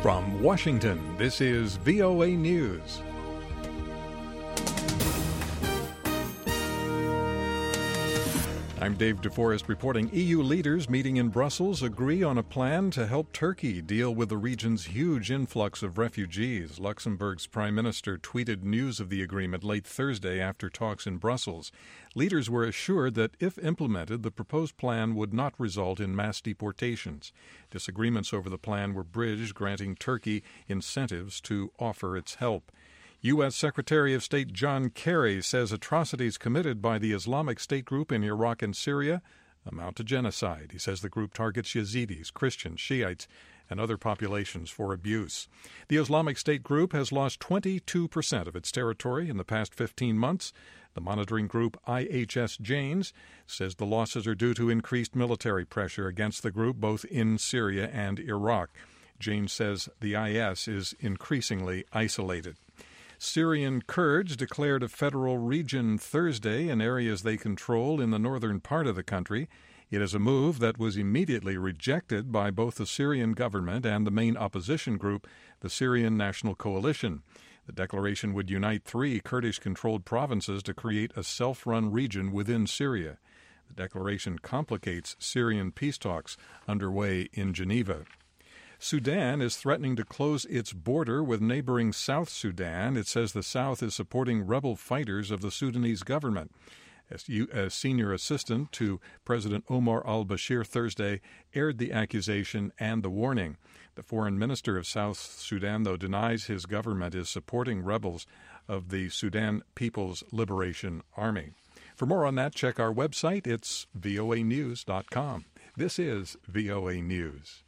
From Washington, this is VOA News. I'm Dave DeForest reporting. EU leaders meeting in Brussels agree on a plan to help Turkey deal with the region's huge influx of refugees. Luxembourg's prime minister tweeted news of the agreement late Thursday after talks in Brussels. Leaders were assured that if implemented, the proposed plan would not result in mass deportations. Disagreements over the plan were bridged, granting Turkey incentives to offer its help. U.S. Secretary of State John Kerry says atrocities committed by the Islamic State group in Iraq and Syria amount to genocide. He says the group targets Yazidis, Christians, Shiites, and other populations for abuse. The Islamic State group has lost 22% of its territory in the past 15 months. The monitoring group IHS Janes says the losses are due to increased military pressure against the group both in Syria and Iraq. Janes says the IS is increasingly isolated. Syrian Kurds declared a federal region Thursday in areas they control in the northern part of the country. It is a move that was immediately rejected by both the Syrian government and the main opposition group, the Syrian National Coalition. The declaration would unite 3 Kurdish-controlled provinces to create a self-run region within Syria. The declaration complicates Syrian peace talks underway in Geneva. Sudan is threatening to close its border with neighboring South Sudan. It says the South is supporting rebel fighters of the Sudanese government. A senior assistant to President Omar al-Bashir Thursday aired the accusation and the warning. The foreign minister of South Sudan, though, denies his government is supporting rebels of the Sudan People's Liberation Army. For more on that, check our website. It's voanews.com. This is VOA News.